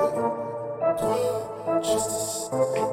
Justice.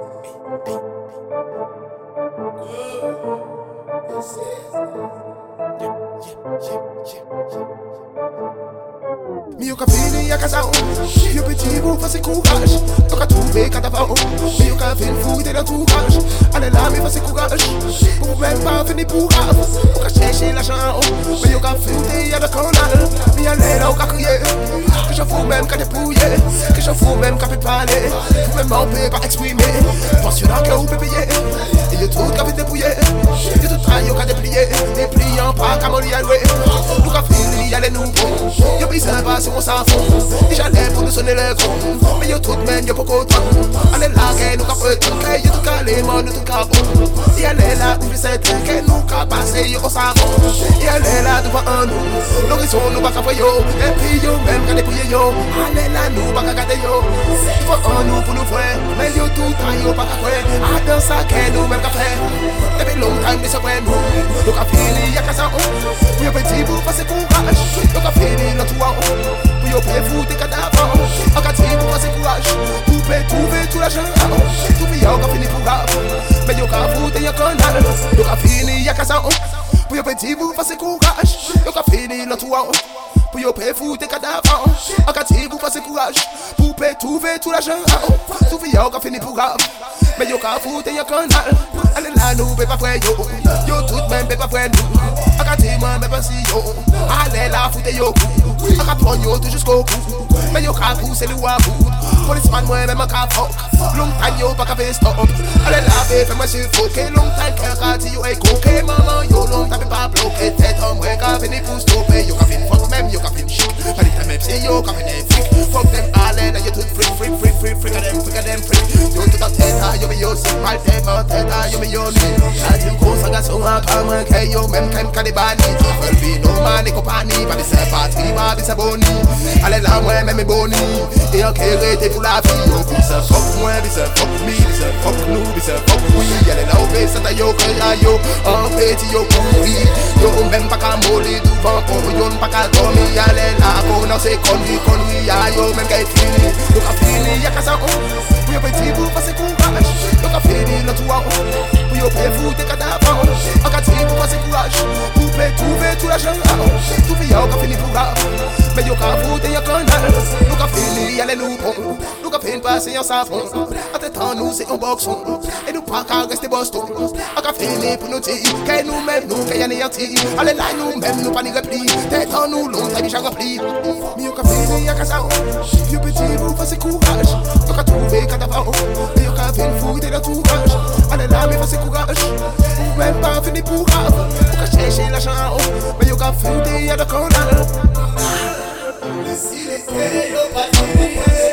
Mi yo ka fini ya casa yo petit vous fasse courage. Yo ka trouver cadavre. Mi yo ka fin fouiller dans tout rage. Allez là mi fasse courage. Pour même pas venir pour rave. Pour ka chercher l'argent. Mi yo ka fouiller ya le canal. Mi allez là au ka crier. Que je fous même qu'à dépouiller. Que je fous même qu'à peut parler. Pour même on peut pas exprimer. Pensionnat que vous pouvez payer. Et yo tout qu'à peut dépouiller. Yo tout trahi yo qu'à déplier. Dépliant pas qu'à mourir à louer. Nous ka fini ya les nous bon. Yo besoin pas on s'en fout. Déjà l'air pour nous sonner le gros. Mais y'a tout de même, y'a pas qu'au temps. Allez là, qu'elle nous capte tout. Qu'elle y'a tout calé, moi nous tout capte. Et elle est là, oublie cette train. Qu'elle nous capte passer, y'a qu'on s'en fout. Et elle est là, devant un nous. L'horizon nous va capter yo. Et puis yo, même quand dépouiller yo. Allez là, nous va garder yo. Devant un nous pour nous voir. Mais y'a tout temps, y'a pas qu'à faire. Ah, dans ça, qu'elle nous même qu'à faire. Depuis longtemps, mais c'est vrai, nous. Donc à fini, y'a qu'à ça. Oui, un petit bout, passer courage. Donc à fini, l'autre toit. Pour yo payer foutre des cadavres. En quartier pour passer courage. Pour payer trouver tout l'argent. Tout le y'a fini pour grave. Mais yo ka foutre y'a canal. Yo ka fini y'a casa. Pour yo petit vous passer courage. Yo ka fini le toit. Pour yo payer foutre des cadavres. En quartier pour passer courage. Pour payer trouver tout l'argent. Tout le y'a fini pour grave. Mais yo ka foutre y'a canal. Allez là nous paye pas frère yo. Yo tout même paye pas frère nous. En quartier moi mais pas si yo. Allez là foutre yo. A ka prendre yo tout jusqu'au bout. Mais yo ka pousser le wabou. Policeman moi même a ka fuck. Long time yo pas ka fait stop. Allez la fais moi suffoquer. Long time que ka ti yo est coqué. Maman yo long time pas bloqué. Tête en moi ka venir pour stopper. Yo ka fin fuck même yo ka fin chic. Pas dit même si yo ka fin freak. Fuck them allez là yo tout freak. A them freak. Yo tout en tête yo me yo c'est mal tête en tête yo me yo ni. La tu gros ça garçon a comme que yo même quand ka des bani. Faut be no man et compagnie. Pas de c'est parti. Bisa boni, allez là moi même boni. Et en quéré pour la vie. Bisa fuck moi, bisa fuck me, bisa fuck nous, bisa fuck oui. Allez là au ça ta yo kaya yo, en petit yo pourri. Yo même pas qu'à mollir devant pour yo pas qu'à dormir. Allez là pour non c'est connerie, yo même qu'à fini. Donc à fini y'a qu'à ça on. Pour yo petit vous passer courage. Donc à fini le toit on. Pour yo payer foutre des cadavres. En quartier pour passer courage. Pour payer trouver tout l'argent. Tout le y'a fini pour grave. Mais yo ka foutre y'a canal. Nous ka fini y'a les nous bon. Nous ka fin passer en savon. En temps nous c'est un boxon. Et nous pas qu'à rester Boston. On ka fini pour nous dire que nous même nous qu'y'a néanti. Allez là nous même nous pas ni repli. Tête en nous long t'as déjà rempli. Mais yo ka fini y'a qu'à ça. Yo petit vous fasse courage. Yo ka trouver cadavre. Mais yo ka fin foutre dans tout rage. Allez là mais fasse courage. Ou même pas fini pour grave. Ou ka chercher l'argent. Mais yo ka foutre y'a le canal. Si les yo pas